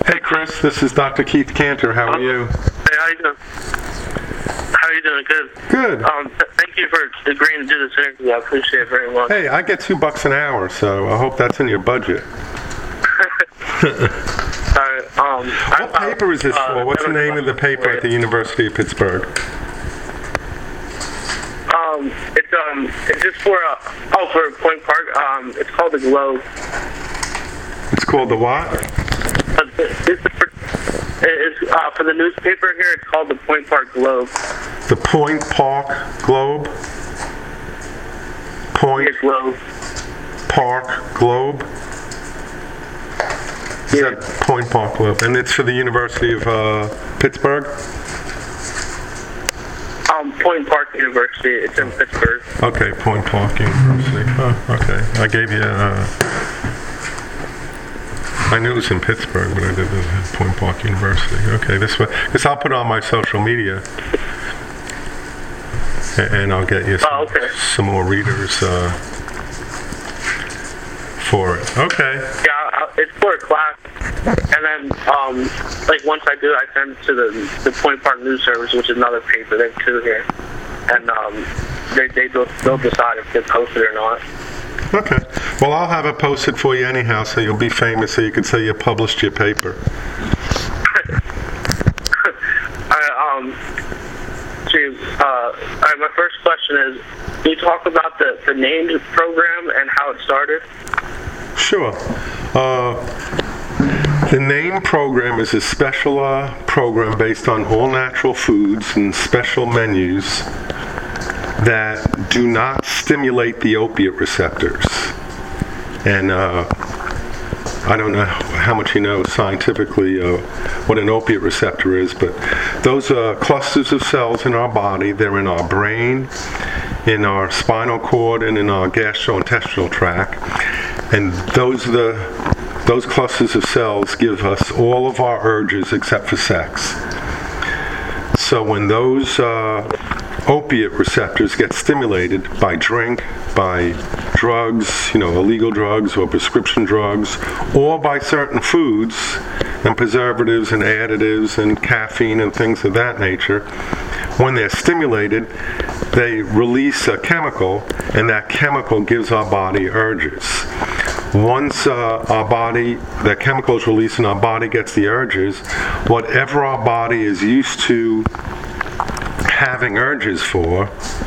Hey Chris, this is Dr. Keith Cantor. How are you? Hey, how you doing? How are you doing? Good. Good. Thank you for agreeing to do this interview. I appreciate it very much. Hey, I get $2 an hour, so I hope that's in your budget. Alright, what paper is this for? What's the name of the paper at the University of Pittsburgh? It's just for Point Park. It's called the Globe. It's called the what? It's for the newspaper here. It's called the Point Park Globe. The Point Park Globe? Point Globe. Park Globe? Yeah. Point Park Globe. And it's for the University of Pittsburgh? Point Park University. It's in Pittsburgh. Okay, Point Park University. Oh, okay. I gave you I knew it was in Pittsburgh, but I didn't have Point Park University. Okay, this I'll put it on my social media, and I'll get you some more readers for it. Okay. Yeah, it's for a class, and then once I do, I send it to the Point Park News Service, which is another paper. They have two here, and they'll decide if they post it or not. Okay. Well, I'll have it posted for you anyhow, so you'll be famous, so you can say you published your paper. My first question is, can you talk about the NAME program and how it started? Sure. The NAME program is a special program based on all natural foods and special menus that do not stimulate the opiate receptors. And I don't know how much you know scientifically what an opiate receptor is, but those clusters of cells in our body, they're in our brain, in our spinal cord, and in our gastrointestinal tract. And those clusters of cells give us all of our urges except for sex. So when those opiate receptors get stimulated by drink, by drugs, illegal drugs or prescription drugs, or by certain foods and preservatives and additives and caffeine and things of that nature, when they're stimulated, they release a chemical, and that chemical gives our body urges. Once the chemical is released and our body gets the urges, whatever our body is used to having urges for,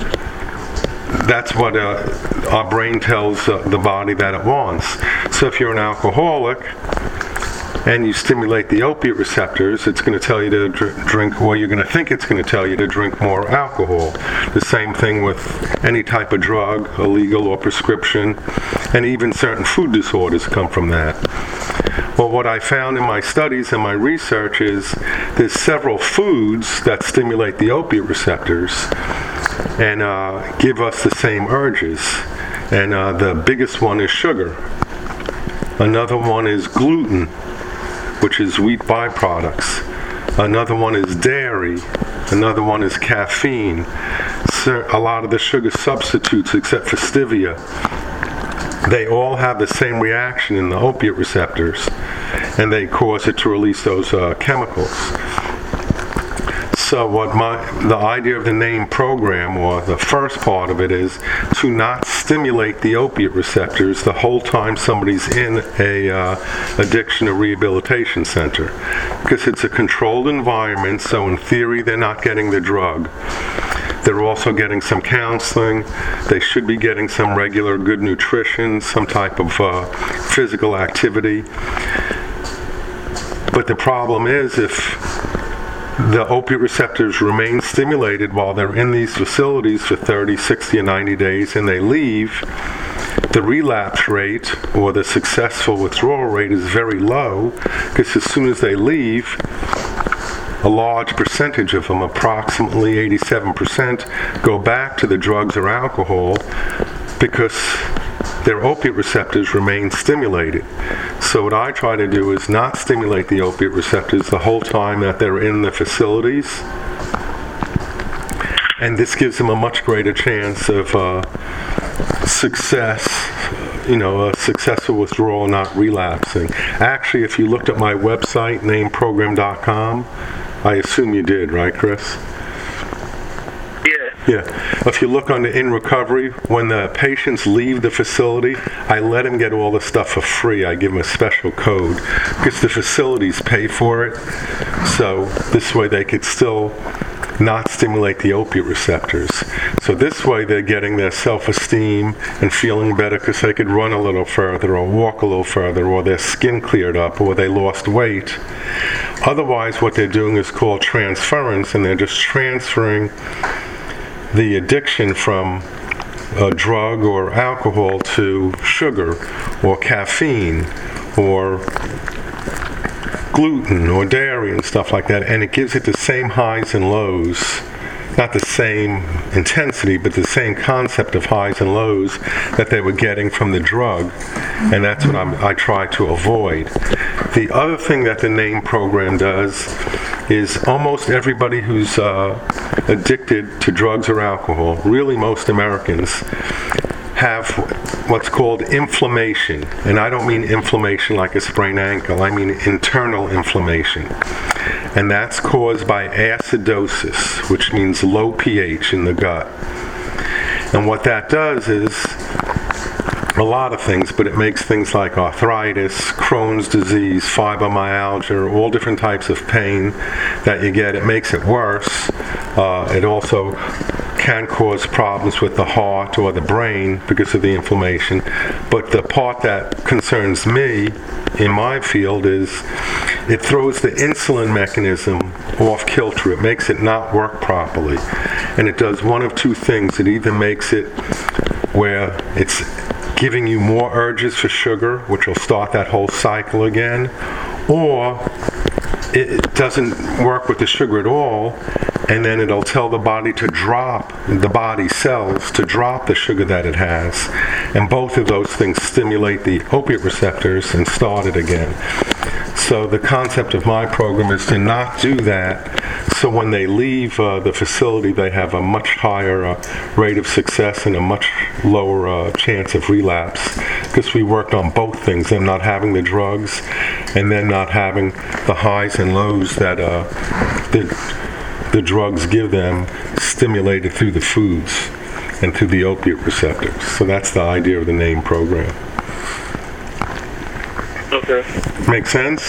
that's what our brain tells the body that it wants. So if you're an alcoholic and you stimulate the opiate receptors, it's going to tell you to drink, well, you're going to think it's going to tell you to drink more alcohol. The same thing with any type of drug, illegal or prescription, and even certain food disorders come from that. Well, what I found in my studies and my research is there's several foods that stimulate the opiate receptors and give us the same urges. And the biggest one is sugar. Another one is gluten, which is wheat byproducts. Another one is dairy. Another one is caffeine. A lot of the sugar substitutes, except for stevia, they all have the same reaction in the opiate receptors, and they cause it to release those chemicals. So the idea of the NAME program, or the first part of it, is to not stimulate the opiate receptors the whole time somebody's in a addiction or rehabilitation center, because it's a controlled environment, so in theory they're not getting the drug. They're also getting some counseling. They should be getting some regular good nutrition, some type of physical activity. But the problem is, if the opiate receptors remain stimulated while they're in these facilities for 30, 60, and 90 days and they leave, the relapse rate or the successful withdrawal rate is very low, because as soon as they leave, a large percentage of them, approximately 87%, go back to the drugs or alcohol because their opiate receptors remain stimulated. So what I try to do is not stimulate the opiate receptors the whole time that they're in the facilities. And this gives them a much greater chance of success a successful withdrawal, not relapsing. Actually, if you looked at my website, nameprogram.com, I assume you did, right, Chris? Yeah. If you look under In Recovery, when the patients leave the facility, I let them get all the stuff for free. I give them a special code because the facilities pay for it. So this way they could still not stimulate the opiate receptors. So this way they're getting their self-esteem and feeling better because they could run a little further or walk a little further, or their skin cleared up, or they lost weight. Otherwise, what they're doing is called transference, and they're just transferring the addiction from a drug or alcohol to sugar or caffeine or gluten or dairy and stuff like that, and it gives it the same highs and lows, not the same intensity, but the same concept of highs and lows that they were getting from the drug, and that's what I try to avoid. The other thing that the NAME program does is almost everybody who's addicted to drugs or alcohol, really most Americans, have what's called inflammation. And I don't mean inflammation like a sprained ankle, I mean internal inflammation. And that's caused by acidosis, which means low pH in the gut. And what that does is a lot of things, but it makes things like arthritis, Crohn's disease, fibromyalgia, all different types of pain that you get. It makes it worse. It also can cause problems with the heart or the brain because of the inflammation. But the part that concerns me in my field is it throws the insulin mechanism off kilter. It makes it not work properly. And it does one of two things. It either makes it where it's giving you more urges for sugar, which will start that whole cycle again, or it doesn't work with the sugar at all, and then it'll tell the body to drop, the body cells to drop the sugar that it has. And both of those things stimulate the opiate receptors and start it again. So the concept of my program is to not do that, so when they leave the facility, they have a much higher rate of success and a much lower chance of relapse, because we worked on both things, them not having the drugs and then not having the highs and lows that the drugs give them, stimulated through the foods and through the opiate receptors. So that's the idea of the NAME program. Okay. Make sense?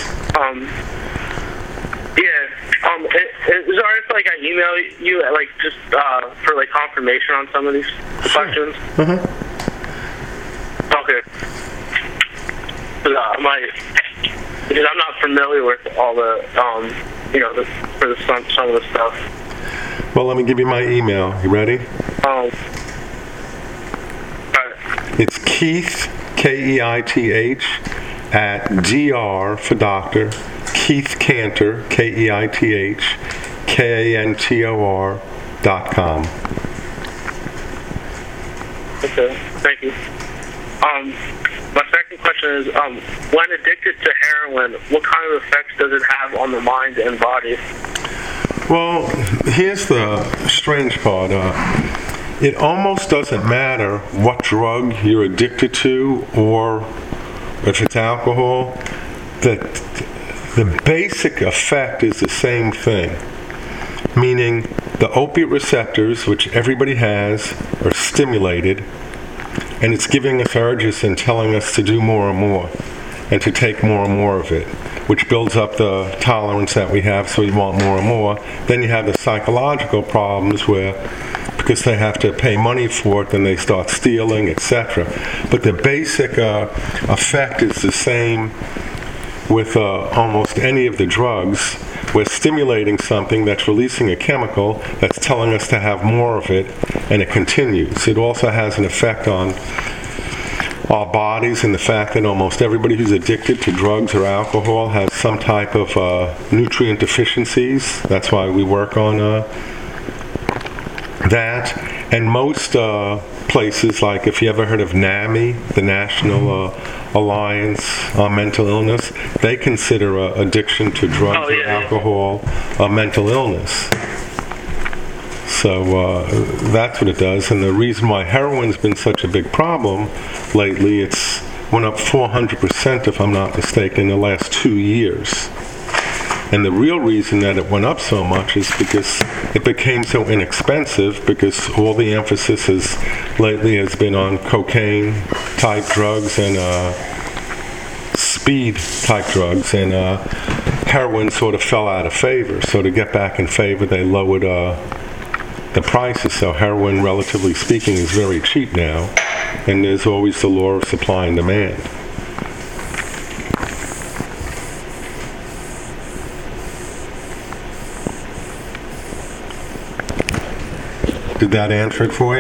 Is it alright if I email you just for confirmation on some of these questions? Uh-huh. Okay. Because I'm not familiar with all the some of the stuff. Well, let me give you my email. You ready? It's Keith, Keith, at dr for doctor, Keith Cantor, Keith, KANTOR.com. Okay, thank you. My second question is, when addicted to heroin, what kind of effects does it have on the mind and body? Well, here's the strange part. It almost doesn't matter what drug you're addicted to or if it's alcohol. The basic effect is the same thing, meaning the opiate receptors, which everybody has, are stimulated, and it's giving us urges and telling us to do more and more and to take more and more of it, which builds up the tolerance that we have, so we want more and more. Then you have the psychological problems where, because they have to pay money for it, then they start stealing, etc. But the basic effect is the same with almost any of the drugs. We're stimulating something that's releasing a chemical that's telling us to have more of it, and it continues. It also has an effect on our bodies, and the fact that almost everybody who's addicted to drugs or alcohol has some type of nutrient deficiencies. That's why we work on that. And most places, like if you ever heard of NAMI, the National Alliance on Mental Illness, they consider addiction to drugs or alcohol a mental illness. So that's what it does. And the reason why heroin's been such a big problem lately, it's went up 400%, if I'm not mistaken, in the last 2 years. And the real reason that it went up so much is because it became so inexpensive, because all the emphasis lately has been on cocaine-type drugs and speed-type drugs, and heroin sort of fell out of favor. So to get back in favor, they lowered the prices. So heroin, relatively speaking, is very cheap now, and there's always the law of supply and demand. Did that answer it for you?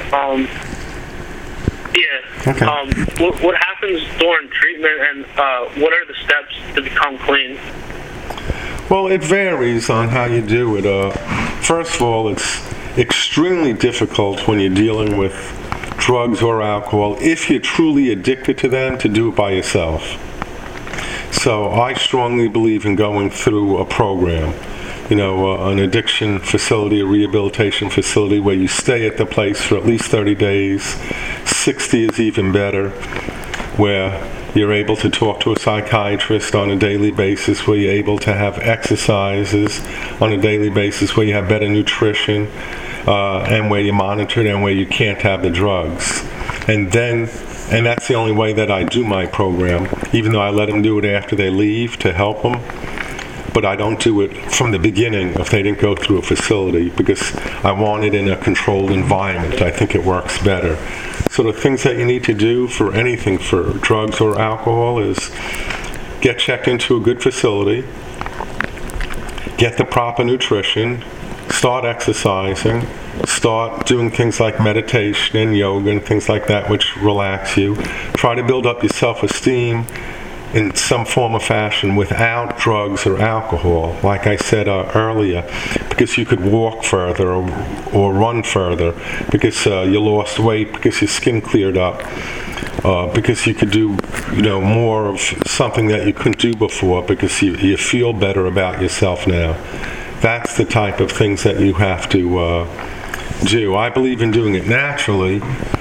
Yeah. Okay. What happens during treatment, and what are the steps to become clean? Well, it varies on how you do it. First of all, it's extremely difficult when you're dealing with drugs or alcohol, if you're truly addicted to them, to do it by yourself. So I strongly believe in going through a program. An addiction facility, a rehabilitation facility where you stay at the place for at least 30 days. 60 is even better, where you're able to talk to a psychiatrist on a daily basis, where you're able to have exercises on a daily basis, where you have better nutrition, and where you're monitored, and where you can't have the drugs. And that's the only way that I do my program, even though I let them do it after they leave to help them. But I don't do it from the beginning if they didn't go through a facility, because I want it in a controlled environment. I think it works better. So the things that you need to do for anything, for drugs or alcohol, is get checked into a good facility, get the proper nutrition, start exercising, start doing things like meditation and yoga and things like that which relax you. Try to build up your self-esteem in some form or fashion without drugs or alcohol, like I said earlier, because you could walk further or run further, because you lost weight, because your skin cleared up, because you could do more of something that you couldn't do before, because you feel better about yourself now. That's the type of things that you have to do. I believe in doing it naturally.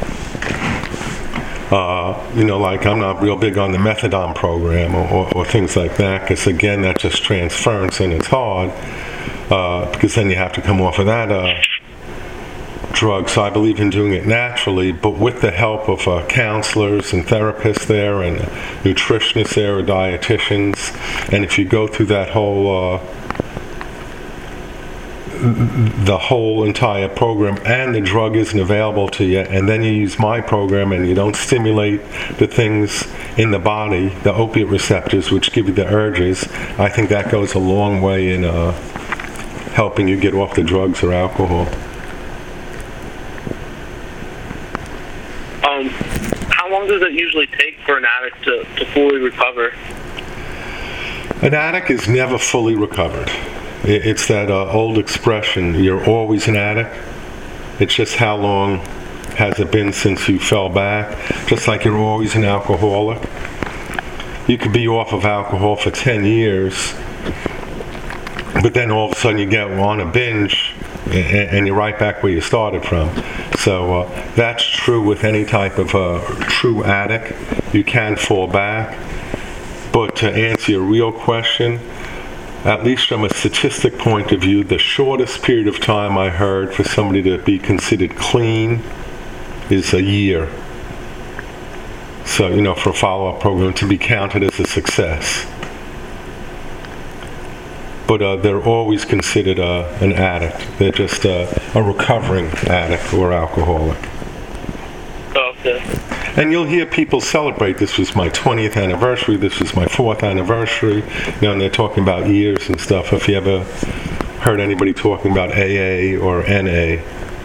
Like I'm not real big on the methadone program or things like that, because again, that's just transference and it's hard, because then you have to come off of that drug. So I believe in doing it naturally, but with the help of counselors and therapists there, and nutritionists there, or dietitians. And if you go through that whole the whole entire program, and the drug isn't available to you, and then you use my program and you don't stimulate the things in the body, the opiate receptors which give you the urges, I think that goes a long way in helping you get off the drugs or alcohol. How long does it usually take for an addict to fully recover? An addict is never fully recovered. It's that old expression, you're always an addict. It's just how long has it been since you fell back. Just like you're always an alcoholic. You could be off of alcohol for 10 years, but then all of a sudden you get on a binge and you're right back where you started from. So that's true with any type of true addict. You can fall back. But to answer your real question, at least from a statistic point of view, the shortest period of time I heard for somebody to be considered clean is a year. So, for a follow-up program to be counted as a success. But they're always considered an addict. They're just a recovering addict or alcoholic. Okay. And you'll hear people celebrate, this was my 20th anniversary, this was my 4th anniversary, and they're talking about years and stuff. If you ever heard anybody talking about AA or NA.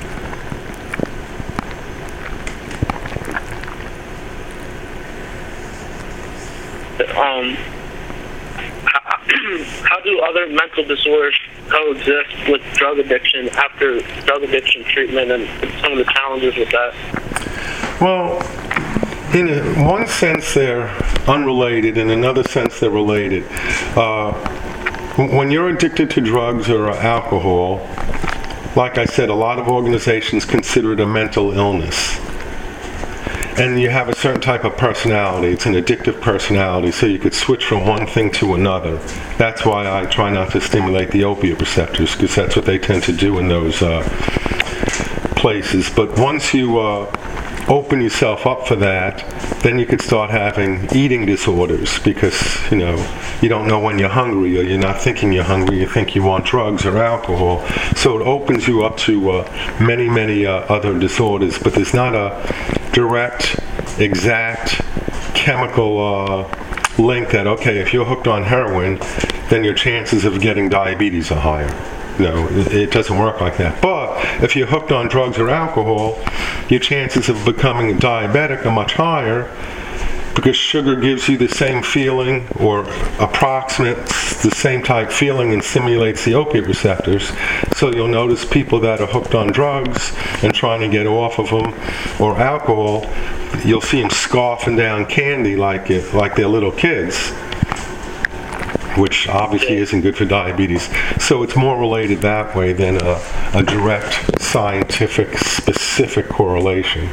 How do other mental disorders coexist with drug addiction after drug addiction treatment, and some of the challenges with that? Well, in one sense they're unrelated, in another sense they're related. When you're addicted to drugs or alcohol, like I said, a lot of organizations consider it a mental illness. And you have a certain type of personality. It's an addictive personality, so you could switch from one thing to another. That's why I try not to stimulate the opiate receptors, because that's what they tend to do in those places. But once you open yourself up for that, then you could start having eating disorders, because you don't know when you're hungry, or you're not thinking you're hungry, you think you want drugs or alcohol. So it opens you up to many other disorders, but there's not a direct, exact chemical link that, okay, if you're hooked on heroin, then your chances of getting diabetes are higher. No, it doesn't work like that. But if you're hooked on drugs or alcohol, your chances of becoming diabetic are much higher, because sugar gives you the same feeling, or approximates the same type feeling, and stimulates the opiate receptors. So you'll notice people that are hooked on drugs and trying to get off of them, or alcohol, you'll see them scarfing down candy like they're little kids, which obviously isn't good for diabetes. So it's more related that way than a direct, scientific, specific correlation.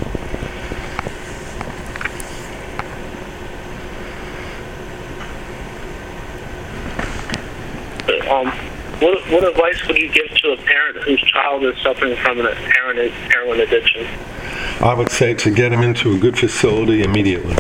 What advice would you give to a parent whose child is suffering from an heroin addiction? I would say to get him into a good facility immediately.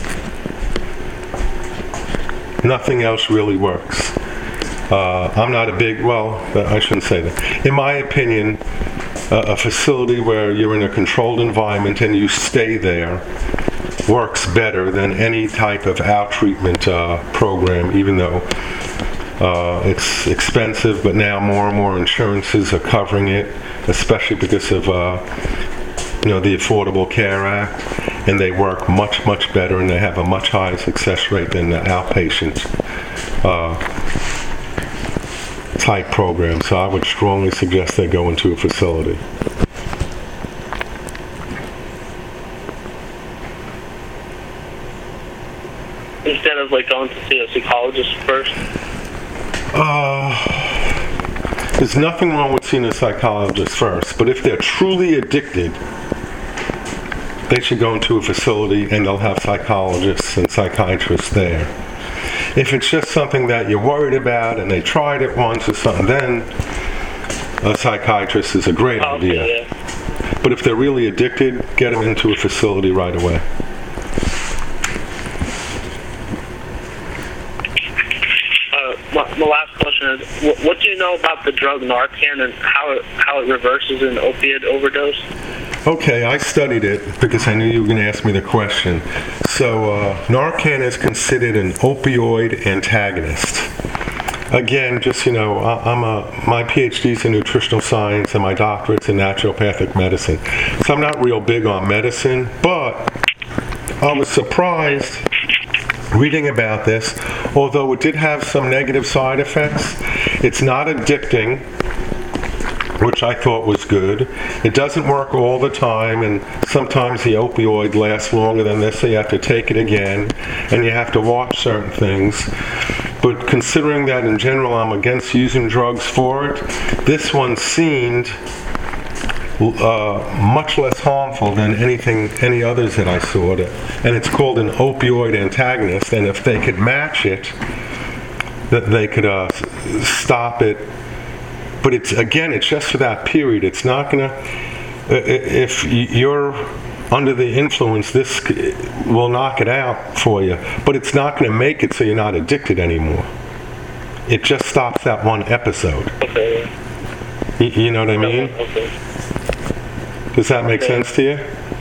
Nothing else really works. I'm not a big, I shouldn't say that. In my opinion, a facility where you're in a controlled environment and you stay there works better than any type of out-treatment program, even though it's expensive, but now more and more insurances are covering it, especially because of the Affordable Care Act, and they work much better, and they have a much higher success rate than the outpatient type program. So I would strongly suggest they go into a facility. Instead of going to see a psychologist first? There's nothing wrong with seeing a psychologist first, but if they're truly addicted, they should go into a facility and they'll have psychologists and psychiatrists there. If it's just something that you're worried about and they tried it once or something, then a psychiatrist is a great idea. Yeah. But if they're really addicted, get them into a facility right away. My last question is, what do you know about the drug Narcan and how it reverses an opiate overdose? Okay, I studied it because I knew you were going to ask me the question. So Narcan is considered an opioid antagonist. Again, just my PhD's in nutritional science and my doctorate's in naturopathic medicine. So I'm not real big on medicine, but I was surprised reading about this. Although it did have some negative side effects, it's not addicting, which I thought was good. It doesn't work all the time, and sometimes the opioid lasts longer than this, so you have to take it again, and you have to watch certain things. But considering that in general I'm against using drugs for it, this one seemed much less harmful than any others that I saw. And it's called an opioid antagonist, and if they could match it, that they could stop it. But it's just for that period. It's not gonna, if you're under the influence, this will knock it out for you, but it's not gonna make it so you're not addicted anymore. It just stops that one episode. Okay. You know what I mean? Okay. Does that make sense to you?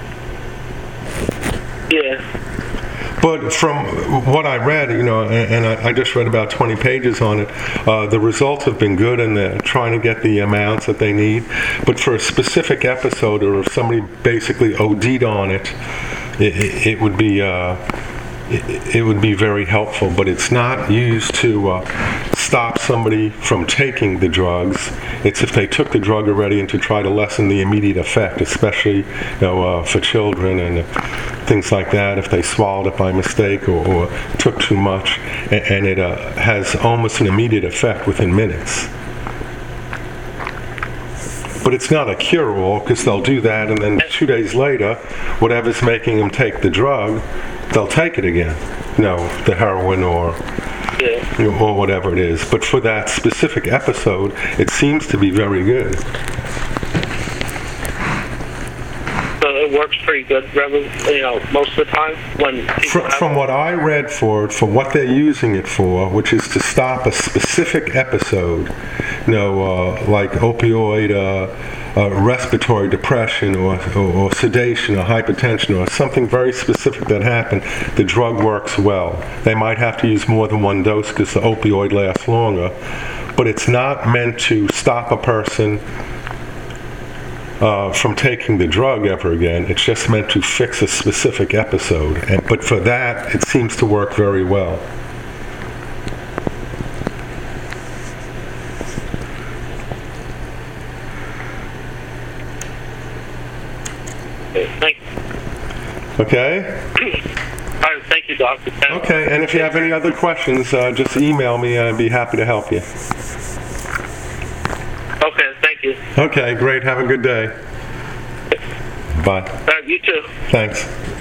Yeah. But from what I read, and I just read about 20 pages on it, the results have been good, and they're trying to get the amounts that they need. But for a specific episode, or if somebody basically OD'd on it, it would be it would be very helpful. But it's not used to stop somebody from taking the drugs. It's if they took the drug already, and to try to lessen the immediate effect, especially for children and things like that, if they swallowed it by mistake or took too much, and it has almost an immediate effect within minutes. But it's not a cure-all, because they'll do that, and then 2 days later, whatever's making them take the drug, they'll take it again. The heroin or whatever it is. But for that specific episode, it seems to be very good. So it works pretty good, most of the time when from what I read for it, for what they're using it for, which is to stop a specific episode, like opioid, respiratory depression, or sedation, or hypertension, or something very specific that happened, the drug works well. They might have to use more than one dose because the opioid lasts longer, but it's not meant to stop a person from taking the drug ever again. It's just meant to fix a specific episode. But for that, it seems to work very well. Thank you. Okay? All right, thank you, Doctor. Okay, and if you have any other questions, just email me. I'd be happy to help you. Okay, thank you. Okay, great. Have a good day. Bye. You too. Thanks.